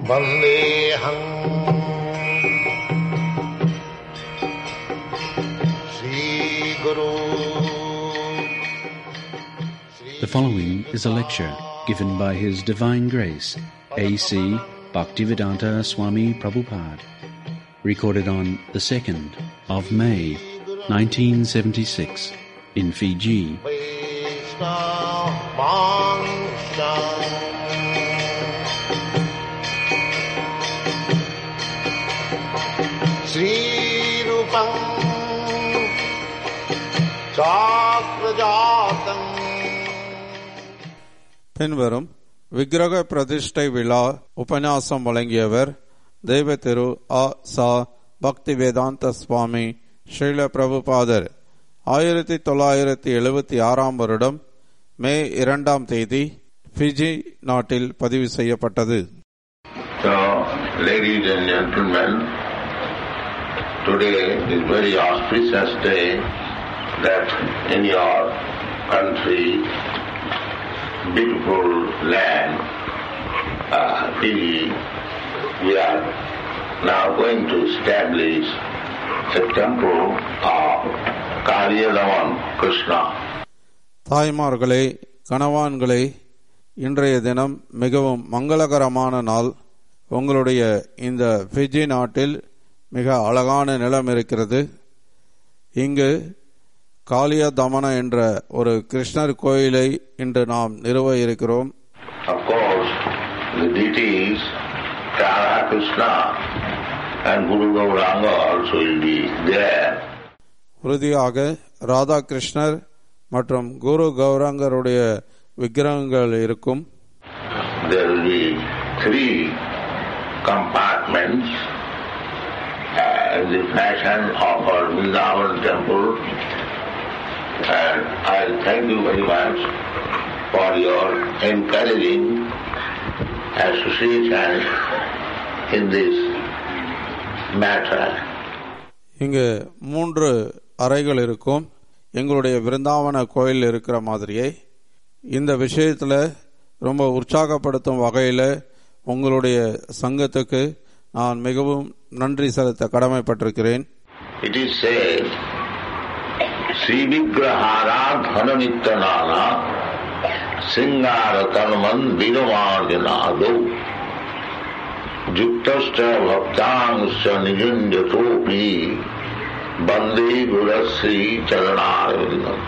Vandeham Sri Guru. The following is a lecture given by His Divine Grace, A.C. Bhaktivedanta Swami Prabhupada, recorded on the 2nd of May, 1976, in Fiji. Sri Rupam Chakrajatam. பின்வரும் விக்கிரக பிரதிஷ்டை விழா உபன்யாசம் வழங்கியவர் தெய்வ திரு ஆ. சா. பக்திவேதாந்த சுவாமி ஸ்ரீல பிரபுபாதர். 1976 வருடம் மே 2 தேதி ஃபிஜி நாட்டில் பதிவு செய்யப்பட்டது. So, ladies and gentlemen, today is very auspicious day that in your country, beautiful land, Fiji, we are now going to establish a temple of Kaliyadaman Krishna. தாய்மார்களே, கணவான்களே, இன்றைய தினம் மிகவும் மங்களகரமான நாள். உங்களுடைய இந்த ஃபிஜி நாட்டில் மிக அழகான நிலம் இருக்கிறது. இங்கு காளியதமன என்ற ஒரு கிருஷ்ணர் கோயிலை இன்று நாம் நிறுவ இருக்கிறோம். Of course, the deities Radha Krishna and Guru Gauranga also will be there. உறுதியாக ராதா கிருஷ்ணர் மற்றும் குரு கௌரங்கருடைய விக்கிரகங்கள் இருக்கும். There will be 3 compartments in the fashion of our Vrindavan temple, and I thank you very much for your encouraging association in this matter. இங்கு 3 அறைகள் இருக்கும். எங்களுடைய விருந்தாவன கோயில் இருக்கிற மாதிரியே இந்த விஷயத்தில் ரொம்ப உற்சாகப்படுத்தும் வகையில் உங்களுடைய சங்கத்துக்கு நான் மிகவும் நன்றி செலுத்த கடமைப்பட்டிருக்கிறேன். It is said, Sri Vigrahara Dhananityanana Singara Tanman Vidamarjanadu Juktascha Bhaktangscha Nijunjatopi Bande Gurasri Charanarvindam.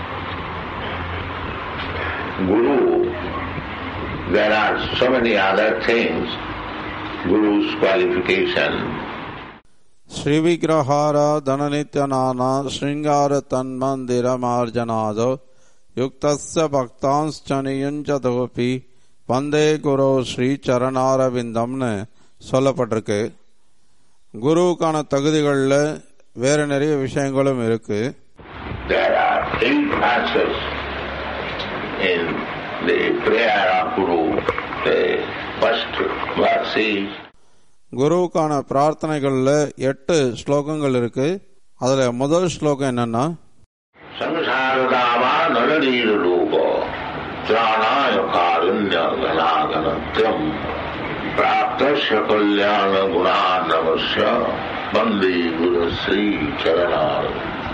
Guru, there are so many other things, Guru's qualification. Sri விக்கிரஹார தனநித்யநான ஸ்ருங்கார தன்மந்திர மார்ஜனாதோ யுக்தஸ்ய பக்தாம்ச நியுஞ்சதோபி வந்தே குரு ஸ்ரீ சரணாரவிந்தம்னு சொல்லப்பட்டிருக்கு. குருவுக்கான தகுதிகளில் வேற நிறைய விஷயங்களும் இருக்கு. There are 8 verses in the prayer of Guru. The first verse is, குருவுக்கான பிரார்த்தனைகள்ல 8 ஸ்லோகங்கள் இருக்கு. அதுல முதல் ஸ்லோகம் என்னன்னா, சம்சாரதாவா நரநீர ரூப திராணாய காருண்ய கணாகணத்யம் பிராப்தஸ்ய கல்யாண குணார்ணவஸ்ய வந்தே குரு Sri சரணார்.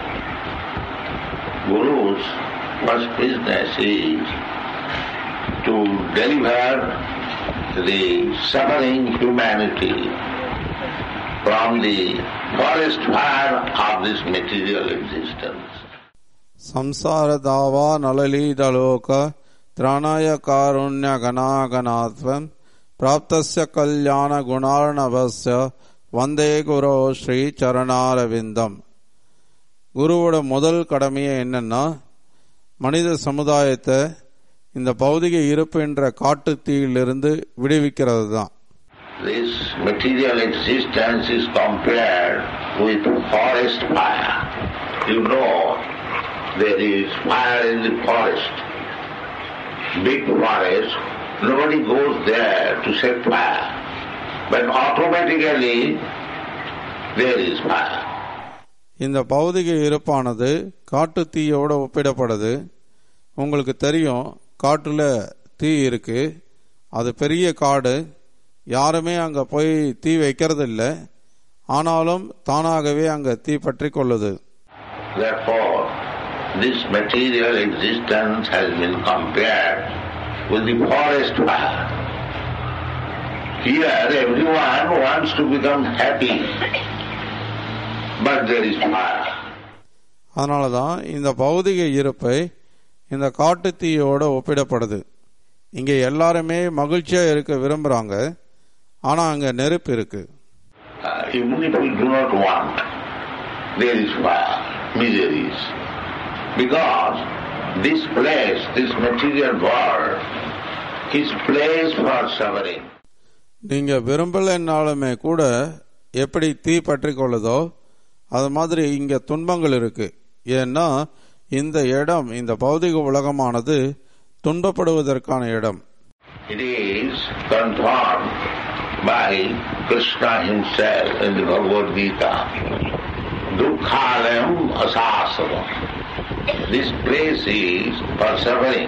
Guru's first business is to deliver the suffering humanity from the forest fire of this material existence. சம்சாரதாவா நலலீதலோக திராணாய காருண்ய கணாகணாத்வம் பிராப்தஸ்ய கல்யாண குணார்ணவஸ்ய வந்தே குரு ஸ்ரீ சரணாரவிந்தம். குருவோட முதல் கடமையே என்னன்னா, மனித சமுதாயத்தை இந்த பௌதிக இருப்பு என்ற காட்டு தீயிலிருந்து விடுவிக்கிறது தான். This material existence is compared with forest fire. You know, there is fire in the forest. Big forest, nobody goes there to set fire. But automatically there is fire. இந்த பௌதிக இருப்பானது காட்டு தீயோட ஒப்பிடப்படுது. உங்களுக்கு தெரியும், காட்டுல தீ இருக்கு, அது பெரிய காடு. யாருமே அங்க போய் தீ வைக்கிறது இல்லை, ஆனாலும் தானாகவே அங்க தீ பற்றி கொள்ளுது. Therefore, this material existence has been compared with the forest fire. Here everyone wants to become happy, but there is fire. அதனாலதான் இந்த பௌதிக இருப்பை இந்த காட்டு தீயோட ஒப்பிடப்படுது. இங்க எல்லாருமே மகிழ்ச்சியா இருக்க விரும்புறாங்க, ஆனா அங்க நெருப்பு இருக்கு. Even if we do not want, there is fire, miseries. Because this place, this material world, is place for suffering. நீங்க விரும்பலன்னாலுமே கூட எப்படி தீ பற்றி கொள்ளுதோ அது மாதிரி இங்க துன்பங்கள் இருக்கு. ஏன்னா இந்த இடம், இந்த பௌதிக உலகமானது துன்பப்படுவதற்கான இடம். It is confirmed by Krishna himself in the Bhagavad Gita. Dukkhalayam asasvam. This place is for suffering.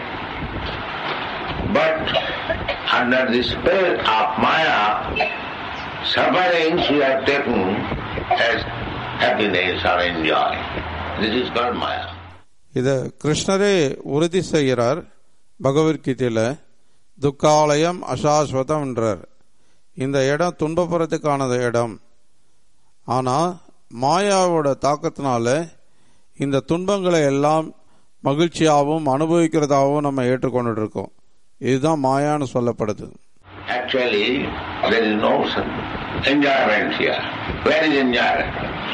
But under the spell of Maya, sufferings we have taken as happiness or enjoy. This is called Maya. இத கிருஷ்ணரே உறுதி செய்கிறார் பகவத்கீதையில. துக்காலயம் அசாஸ்வதம் என்றார். இந்த இடம் துன்பப்படுறதுக்கான இடம். ஆனா மாயாவோட தாக்கத்தினால இந்த துன்பங்களை எல்லாம் மகிழ்ச்சியாகவும் அனுபவிக்கிறதாகவும் நம்ம ஏற்றுக்கொண்டு இருக்கோம். இதுதான் மாயான்னு சொல்லப்படுது. Actually, there is no enjoyment here. Where is enjoyment?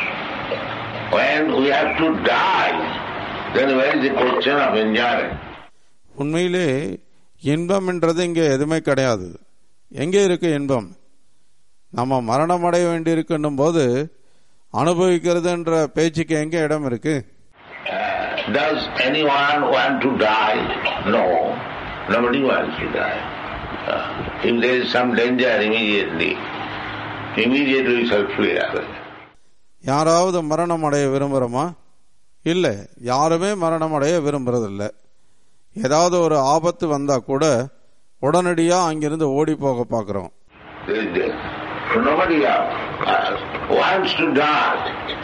When we have to die, then where is the question of enjoyment? உண்மையிலே இன்பம் என்றது இங்க எதுவுமே கிடையாது. எங்கே இருக்கு இன்பம்? நம்ம மரணம் அடைய வேண்டி இருக்குன்னும் போது அனுபவிக்கிறது என்ற பேச்சுக்கு எங்க இடம் இருக்கு? Does anyone want to die? No. Nobody wants to die. If there is some danger, immediately we shall flee away. யாராவது மரணம் அடைய விரும்புறோமா? இல்ல, யாருமே மரணம் அடைய விரும்புறதில்லை. ஏதாவது ஒரு ஆபத்து வந்தா கூட உடனடியா அங்கிருந்து ஓடி போக பாக்குறோம். Nobody wants to die.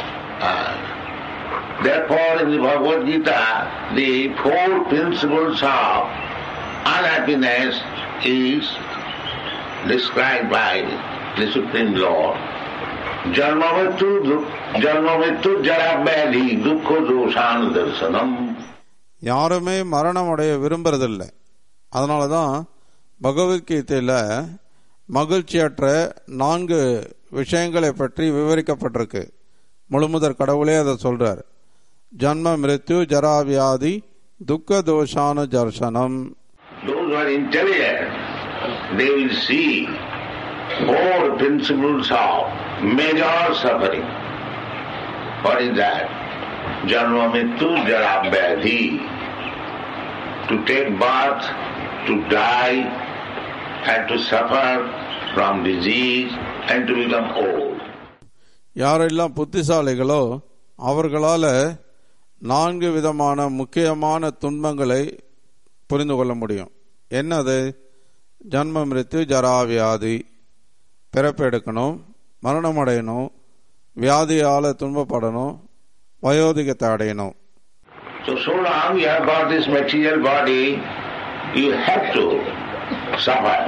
Therefore, in the Bhagavad Gita, the four principles of unhappiness is described by the Supreme Lord. Janma mrityu jara vyadhi dukkha doshana darsanam. யாருமே மரணம் அடைய விரும்புறதில்லை. அதனாலதான் பகவத்கீதையில மகிழ்ச்சியற்ற 4 விஷயங்களை பற்றி விவரிக்கப்பட்டிருக்கு. முழுமுதற் கடவுளே அதை சொல்றார். ஜன்ம மிருத்யு ஜரா வியாதி துக்க தோஷான தர்சனம். Those who are intelligent, they will see 4 principles of major suffering. What is that? Janma mrityu jara vyadhi. To take birth, to die, and to suffer from disease, and to become old. யாரெல்லாம் புத்திசாலிகளோ அவர்களால 4 விதமான முக்கியமான துன்பங்களை புரிந்து கொள்ள முடியும். என்னது? ஜன்ம மிருத்யு ஜரா வியாதி, பிறப்பு எடுக்கணும், மரணம் அடையணும், வியாதியால துன்பப்படணும், வயோதிகத்தை அடையணும். So long you have got this material body, you have to suffer.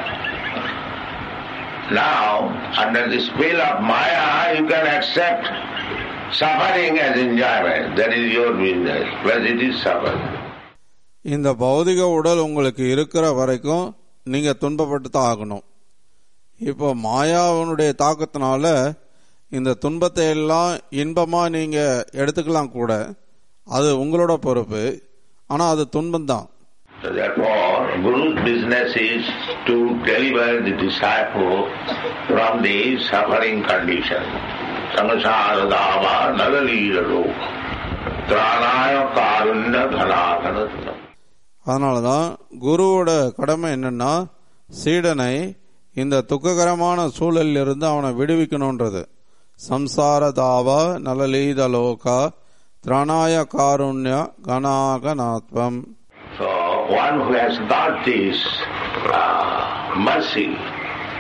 Now, under the spell of Maya, you can accept suffering as enjoyment. That is your business, whether it is suffering. இந்த பௌதிக உடல் உங்களுக்கு இருக்கிற வரைக்கும் நீங்க துன்பப்பட்டு தான் ஆகணும். இப்போ மாயாவனுடைய தாக்கத்தினால இந்த துன்பத்தை எல்லாம் இன்பமா நீங்க எடுத்துக்கலாம் கூட, அது உங்களோட பொறுப்பு. ஆனா அது துன்பம்தான். So therefore, Guru's business is to deliver the disciple from the suffering condition. Samsara dava nalalīraro tranāya kārunya dhanākanattam. அதனாலதான் குருவோட கடமை என்னன்னா சீடனை இந்த துக்ககரமான சூழலில் இருந்து அவனை விடுவிக்கணும்ன்றது. சம்சார தாவா நலலீதலோகா திராணாய காருண்ய கணாகநாத்வம். So one who has got this mercy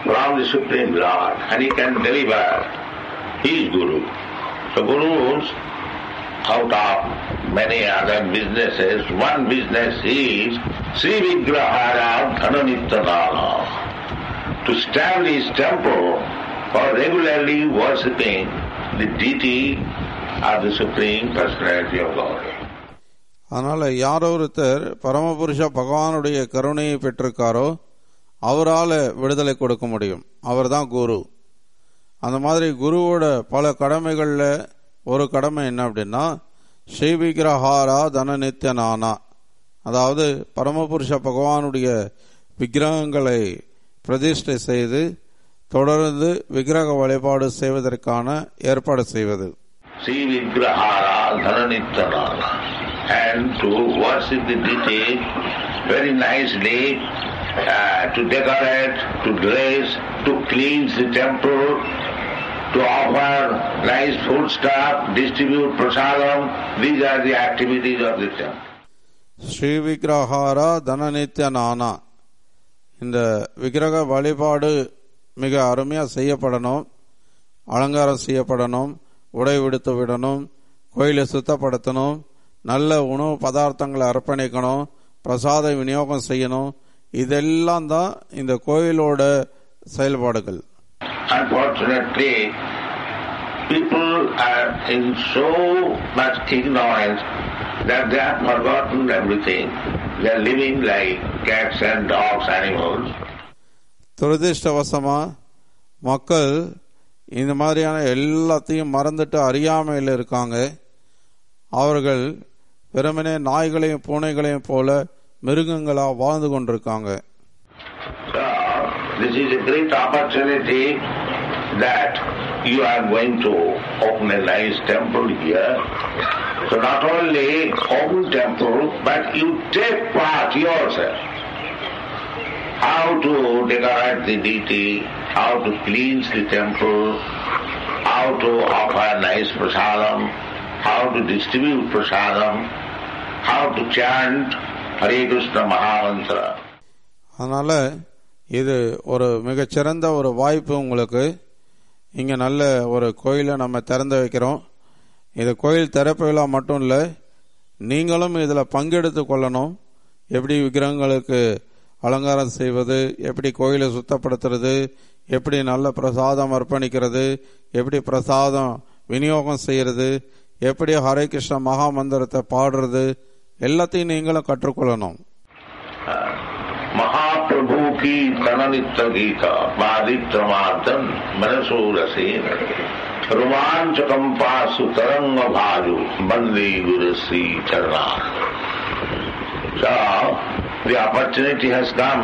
from the Supreme Lord, and he can deliver. He is Guru. So Gurus, out of many other businesses, one business is Sri Vigrahara Dhananityanana, to establish temple for regularly worshipping the deity of the Supreme Personality of God. அதனால யாரோ ஒருத்தர் பரமபுருஷ பகவானுடைய கருணையை பெற்றிருக்காரோ அவரால் விடுதலை கொடுக்க முடியும். அவர் தான் குரு. அந்த மாதிரி குருவோட பல கடமைகளில் ஒரு கடமை என்ன அப்படின்னா ஸ்ரீ விக்கிரஹாரா தன நித்யநானா, அதாவது பரமபுருஷ பகவானுடைய விக்கிரகங்களை பிரதிஷ்டை செய்து தொடர்ந்து விக்கிரக வழிபாடு செய்வதற்கான ஏற்பாடு செய்வது. Sri Vigrahara Dhananityanana, and to worship the deity very nicely, to decorate, to dress, to cleanse the temple, to offer nice food stuff, distribute prasadam. These are the activities of the temple. Sri விக்கிரஹாரா தனநித்யநானா, இந்த விக்கிரக வழிபாடு மிக அருமையாக செய்யப்படணும், அலங்காரம் செய்யப்படணும், உடை விடுத்து விடணும், கோயிலை சுத்தப்படுத்தணும், நல்ல உணவு பதார்த்தங்களை அர்ப்பணிக்கணும், பிரசாத விநியோகம் செய்யணும். இதெல்லாம் தான் இந்த கோயிலோட செயல்பாடுகள். Unfortunately, people are in so much ignorance that they have forgotten everything. They are living like cats and dogs, animals. துரதிர்ஷ்டவசமா மக்கள் இந்த மாதிரியான எல்லாத்தையும் மறந்துட்டு அறியாமையில் இருக்காங்க. அவர்கள் வெறுமனே நாய்களையும் பூனைகளையும் போல மிருகங்களா வாழ்ந்து கொண்டிருக்காங்க. This is a great opportunity that you are going to open a nice temple here. So not only open temple, but you take part yourself. How to decorate the deity, how to cleanse the temple, how to offer nice prasadam, how to distribute prasadam, how to chant Hare Krishna Mahamantra. அதனால இது ஒரு மிகச்சிறந்த ஒரு வாய்ப்பு உங்களுக்கு. இங்கே நல்ல ஒரு கோயிலை நம்ம திறந்து வைக்கிறோம். இது கோயில் திறப்பு விழா மட்டும் இல்லை, நீங்களும் இதில் பங்கெடுத்து கொள்ளணும். எப்படி விக்கிரகங்களுக்கு அலங்காரம் செய்வது, எப்படி கோயிலை சுத்தப்படுத்துறது, எப்படி நல்ல பிரசாதம் அர்ப்பணிக்கிறது, எப்படி பிரசாதம் விநியோகம் செய்யறது, எப்படி ஹரே கிருஷ்ண மகா மந்திரத்தை பாடுறது, எல்லாத்தையும் நீங்களும் கற்றுக்கொள்ளணும். महाप्रभु की तननित्य गीता बादित्रमार्दन मनसूरसेन रोमांचकंपासु तरंग भाजु बंदे गुरु श्री चरणा. So the opportunity has come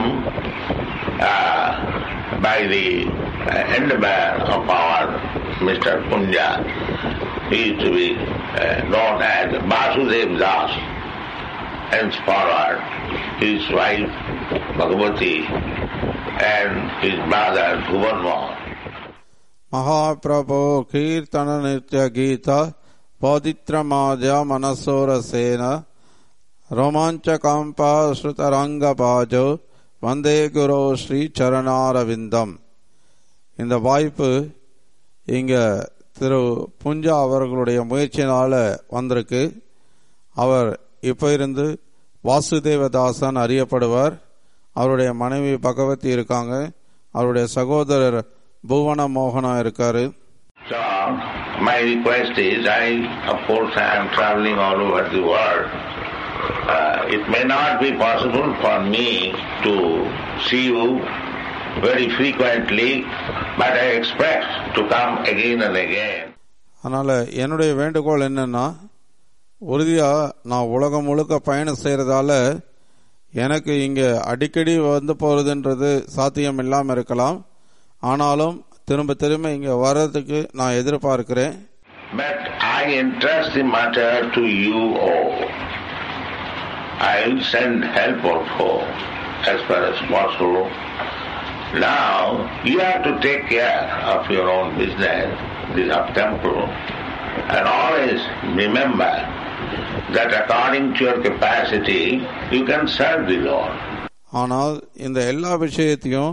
by the endeavor of our Mr. Punja. He is to be known as Vasudev Das. Henceforward, his wife Bhagavati and his brother Bhuvanmohan. Mahaprabhu Kirtana Nitya Gita Paditra Manasora Sena Romanchakampa Srutaranga Pajo Vande Guru Sri Charanara. இந்த வாய்ப்பு இங்க திரு புஞ்சா அவர்களுடைய முயற்சியினால வந்திருக்கு. அவர் இப்ப இருந்து வாசுதேவதாசன் அறியப்படுவார். அவருடைய மனைவி பகவதி இருக்காங்க. அவருடைய சகோதரர் புவன மோகனா இருக்காரு. So my request is, of course I am traveling all over the world. It may not be possible for me to see you very frequently, but I expect to come again and again. அதனால என்னுடைய வேண்டுகோள் என்னன்னா, உறுதியா நான் உலகம் முழுக்க பயணம் செய்யறதால எனக்கு இங்க அடிக்கடி வந்து போறதுன்றது சாத்தியம் இல்லாம இருக்கலாம். ஆனாலும் திரும்ப திரும்ப இங்க வர்றதுக்கு நான் எதிர்பார்க்கிறேன். But I entrust the matter to you all. I will send help also as far as possible. Now you have to take care of your own business, this up temple, and always remember that according to your capacity you can serve the Lord. ஆனால் இந்த எல்லா விஷயத்தையும்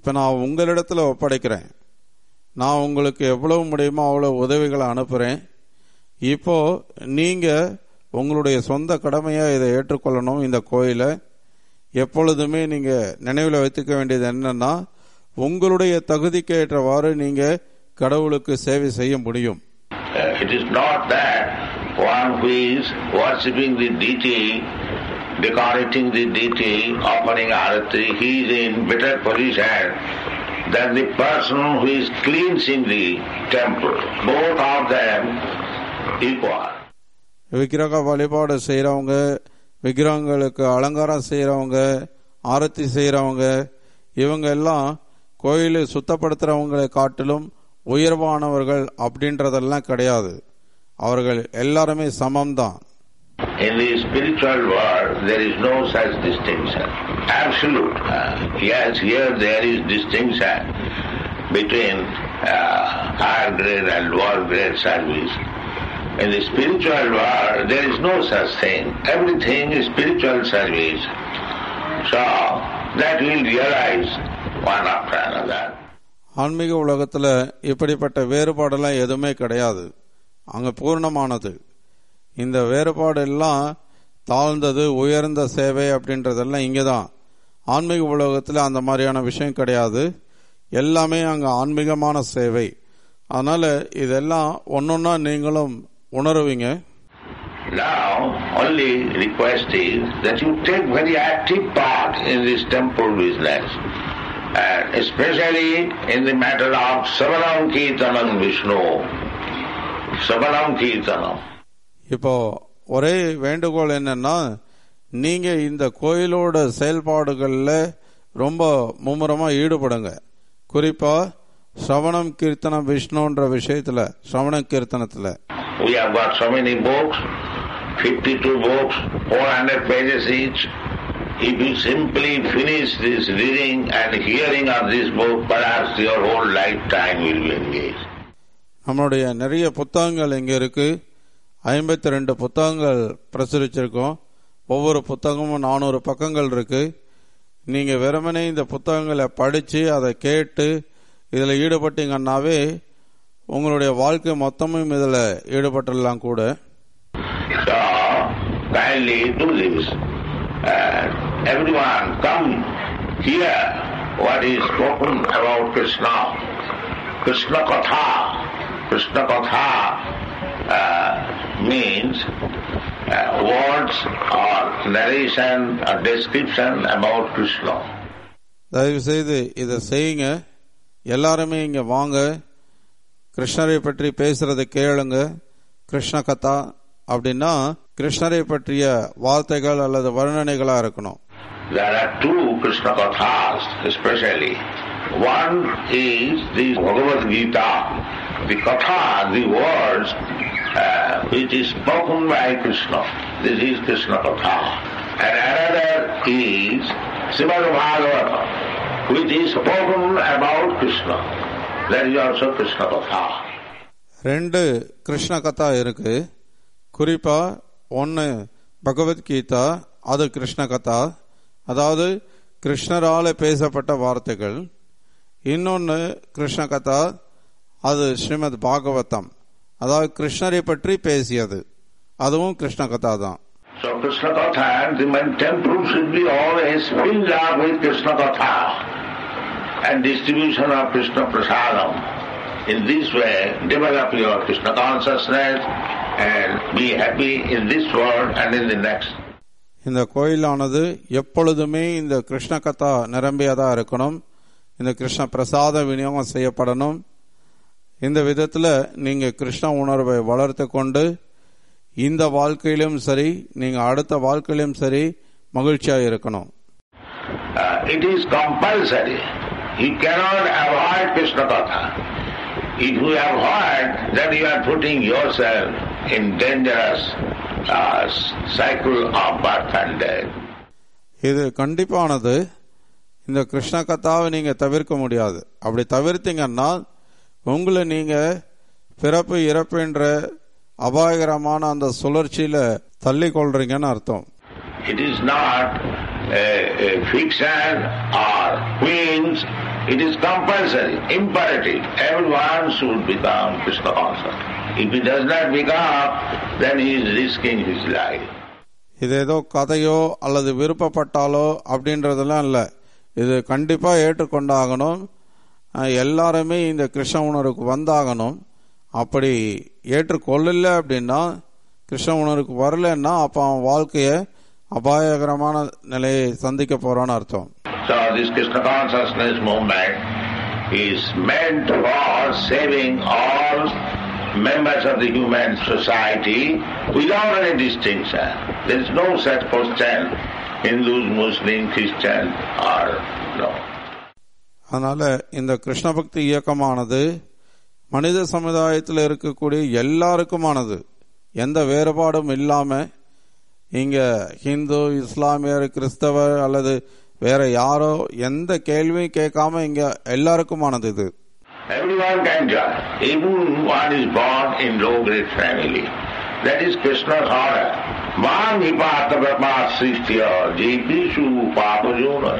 இப்போ நான் உங்களிடத்துல ஒப்படைக்கிறேன். நான் உங்களுக்கு எவ்வளவு முடியுமோ அவ்வளோ உதவிகளை அனுப்புகிறேன். இப்போ நீங்கள் உங்களுடைய சொந்த கடமையாக இதை ஏற்றுக்கொள்ளணும். இந்த கோயிலை எப்பொழுதுமே நீங்கள் நினைவில் வைத்துக்க வேண்டியது என்னன்னா, உங்களுடைய தகுதிக்கு ஏற்றவாறு நீங்கள் கடவுளுக்கு சேவை செய்ய முடியும். It is not that one who is worshipping the deity, decorating the deity, offering arati, he is in better position than the person who is cleansing the temple. Both of them equal. விக்கிரக வழிபாடு செய்கிறவங்க, விக்கிரகங்களுக்கு அலங்காரம் செய்கிறவங்க, ஆரத்தி செய்கிறவங்க, இவங்க எல்லாம் கோயிலை சுத்தப்படுத்துகிறவங்களை காட்டிலும் உயர்வானவர்கள் அப்படின்றதெல்லாம் கிடையாது. அவர்கள் எல்லாருமே சமம்தான். In the spiritual world there is no such distinction. Absolute. Yes, here there is distinction between higher grade and lower grade service. In the spiritual world there is no such thing. Everything is spiritual service. So that we will realize one after another. ஆன்மீக உலகத்தில் இப்படிப்பட்ட வேறுபாடெல்லாம் எதுவுமே கிடையாது. அங்கே பூர்ணமானது. இந்த வேறுபாடு எல்லாம் தாழ்ந்தது, உயர்ந்த சேவை அப்படின்றதெல்லாம் இங்கே தான். ஆன்மீக உலகத்தில் அந்த மாதிரியான விஷயம் கிடையாது. எல்லாமே அங்கே ஆன்மீகமான சேவை. அதனால இதெல்லாம் ஒன்னொன்னா நீங்களும் உணருவீங்க. Now only request is that you take very active part in this temple business, and especially in the matter of Savanam Kirtanam Vishnu. Savanam Kirtanam. இப்போ ஒரே வேண்டுகோள் என்னன்னா, நீங்க இந்த கோயிலோட செயல்பாடுகளில் ரொம்ப மும்முரமாக ஈடுபடுங்க. குறிப்பா ஸ்ரவணம் கீர்த்தனம் விஷ்ணுன்ற விஷயத்துல, ஸ்ரவண கீர்த்தனத்துல. We have got so many books, 52 books, 400 pages each. If you simply finish this reading and hearing of this book, perhaps your whole lifetime will be engaged. நம்மளுடைய நிறைய புத்தகங்கள் இங்கே இருக்கு. 52 புத்தகங்கள் பிரசுரிச்சிருக்கோம். ஒவ்வொரு புத்தகமும் 400 பக்கங்கள் இருக்கு. நீங்க வெறுமனே இந்த புத்தகங்களை படிச்சு அதை கேட்டு இதில் ஈடுபட்டீங்கன்னாவே உங்களுடைய வாழ்க்கை மொத்தமும் இதில் ஈடுபட்டுலாம் கூட. So kindly do this. Everyone come hear what is spoken about Krishna. Krishna Katha. Krishna Katha means words or narration or description about Krishna. தயவு செய்து இதை செய்யுங்க. எல்லாருமே இங்க வாங்க, கிருஷ்ணரை பற்றி பேசுறதை கேளுங்க. கிருஷ்ண கதா அப்படின்னா கிருஷ்ணரை பற்றிய வார்த்தைகள் அல்லது வர்ணனைகளா இருக்கணும். There are two Krishna Kathas especially. One is the Bhagavad Gita, the Katha, the words which is spoken by Krishna. This is Krishna Katha. And another is Srimad Bhagavatam, which is spoken about Krishna. That is also Krishna Katha. ரெண்டு கிருஷ்ண கதா இருக்கு. குறிப்பா ஒன்னு பகவத்கீதா, அது கிருஷ்ண கதா, அதாவது கிருஷ்ணரால பேசப்பட்ட வார்த்தைகள். இன்னொன்னு கிருஷ்ண கதா, அது ஸ்ரீமத் பாகவதம், அதாவது கிருஷ்ணரை பற்றி பேசியது, அதுவும் கிருஷ்ண கதா தான். So Krishna Katha and the temple should be always filled up with Krishna Katha and distribution of Krishna Prasadam. In this way, develop your Krishna consciousness and be happy in this world and in the next. இந்த கோயிலானது எப்பொழுதுமே இந்த கிருஷ்ண கதா நிரம்பியதா இருக்கணும். இந்த கிருஷ்ண பிரசாத விநியோகம் செய்யப்படணும். இந்த விதத்துல நீங்க கிருஷ்ண உணர்வை வளர்த்து கொண்டு இந்த வாழ்க்கையிலும் சரி, நீங்க அடுத்த வாழ்க்கையிலும் சரி மகிழ்ச்சியா இருக்கணும். It is compulsory. You cannot avoid Krishna Katha. If you avoid, then you are putting yourself in dangerous cycle of birth and death. இது கண்டிப்பானது. இந்த கிருஷ்ண கதாவை நீங்க தவிர்க்க முடியாது. அப்படி தவிர்த்தீங்கன்னா உங்களை நீங்க பிறப்பு இறப்புன்ற அபாயகரமான அந்த சுழற்சியில தள்ளி கொள்றீங்கன்னு அர்த்தம். It is not a fiction or whims. It is compulsory, imperative. Everyone should become Krishna conscious. If he does not become, then he is risking his life. இது ஏதோ கதையோ அல்லது விருப்பப்பட்டாலோ அப்படின்றதெல்லாம் இல்லை. இது கண்டிப்பாக ஏற்றுக்கொண்டாகணும். எல்லாருமே இந்த கிருஷ்ண உணர்வுக்கு வந்தாகணும். அப்படி ஏற்றுக்கொள்ளல அப்படின்னா, கிருஷ்ண உணர்வுக்கு வரலன்னா, அப்போ அவன் வாழ்க்கையை அபாயகரமான நிலையை சந்திக்க போறான்னு அர்த்தம். So this Krishna consciousness movement is meant for saving all members of the human society without any distinction. There is no such question, Hindus, Muslims, Christians or no. அதனால இந்த கிருஷ்ண பக்தி இயக்கமானது மனித சமுதாயத்தில் இருக்கக்கூடிய எல்லாருக்குமானது. எந்த வேறுபாடும் இல்லாம இங்க ஹிந்து, இஸ்லாமியர், கிறிஸ்தவர் அல்லது வேற யாரோ எந்த கேள்வியும் கேட்காம இங்க எல்லாருக்குமானது இது. Everyone can join. Even one is born in low grade family. That is Krishna's order. Mam hipata brahmasrishtiya jepishu papajona.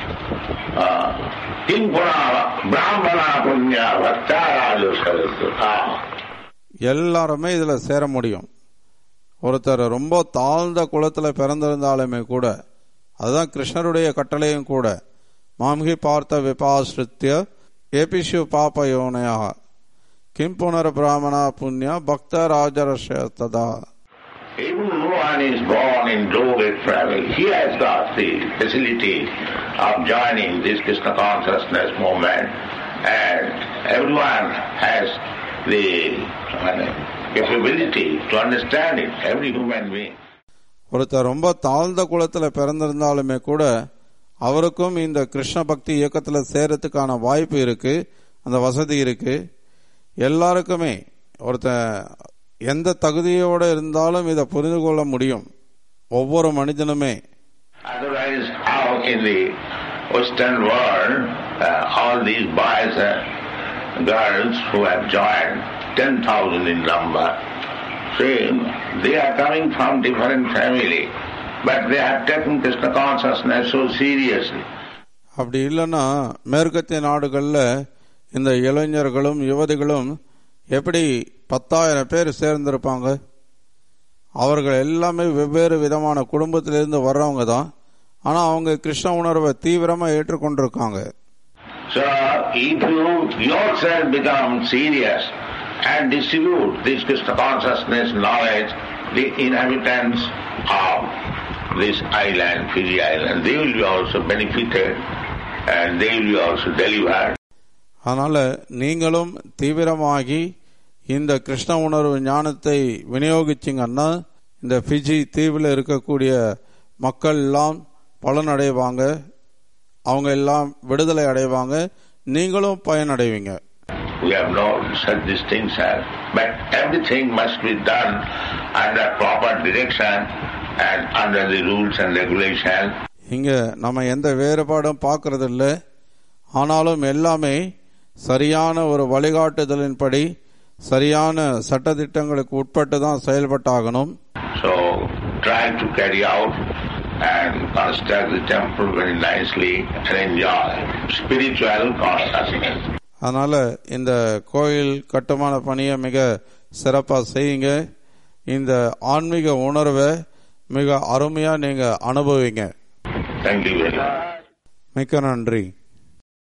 Kimpuna brahmana punya bhaktarajo sarasya. எல்லாருமே இதுல சேர முடியும். ஒருத்தர் ரொம்ப தாழ்ந்த குலத்துல பிறந்திருந்தாலுமே கூட, அதுதான் கிருஷ்ணருடைய கட்டளையும் கூட. மாம்ஹி பார்த்த விபாஸ்ருத்ய ஏபிஷு பாபயோனயாக கிம் புனர் பிராமணா புண்ணிய பக்த ராஜரஷதா. Even one is born in low-grade family, he has got the facility of joining this Krishna consciousness movement, and everyone has the capability to understand it, every human being. ஒருத்தர் ரொம்ப தாழ்ந்த குலத்துல பிறந்திருந்தாலுமே கூட அவருக்கும் இந்த கிருஷ்ண பக்தி இயக்கத்துல சேரத்துக்கான வாய்ப்பு இருக்கு, அந்த வசதி இருக்கு. எல்லாருக்குமே ஒருத்தர் எந்த தகுதியோட இருந்தாலும் இதை புரிந்து கொள்ள முடியும், ஒவ்வொரு மனிதனுமே. Otherwise, how in the Western world, all these boys and girls who have joined, 10,000 in number, see, they are coming from different family, but they have taken Krishna consciousness so seriously. அப்படி இல்லைன்னா மேற்கத்திய நாடுகள்ல இந்த இளைஞர்களும் யுவதிகளும் எப்படி 10,000 பேர் சேர்ந்திருப்பாங்க. அவர்கள் எல்லாமே வெவ்வேறு விதமான குடும்பத்திலிருந்து வர்றவங்க தான். ஆனா அவங்க கிருஷ்ண உணர்வை தீவிரமா ஏற்றுக்கொண்டிருக்காங்க. So if you yourself become serious and distribute this Krishna consciousness knowledge, the inhabitants of this island, Fiji island, they will be also benefited and they will be also delivered. அதனால நீங்களும் தீவிரமாகி இந்த கிருஷ்ண உணர்வு ஞானத்தை விநியோகிச்சிங்கன்னா இந்த ஃபிஜி தீவில் இருக்கக்கூடிய மக்கள் எல்லாம் பலனடைவாங்க, அவங்க எல்லாம் விடுதலை அடைவாங்க, நீங்களும் பயனடைவீங்க. We have no such distinction, but everything must be done under proper direction and under the rules and regulations. இங்க நம்ம எந்த வேறுபாடும் பார்க்கறது இல்லை. ஆனாலும் எல்லாமே சரியான ஒரு வழிகாட்டுதலின்படி சரியான சட்டதிட்டங்களுக்கு உட்பட்டு தான் செயல்பட்டாகணும். So try to carry out and construct the temple very nicely and enjoy spiritual consciousness. அதனால இந்த கோயில் கட்டுமான பணியை மிக சிறப்பாக செய்யுங்க. இந்த ஆன்மீக உணர்வை மிக அருமையா நீங்க அனுபவிங்க. Thank you very much. மிக்க நன்றி.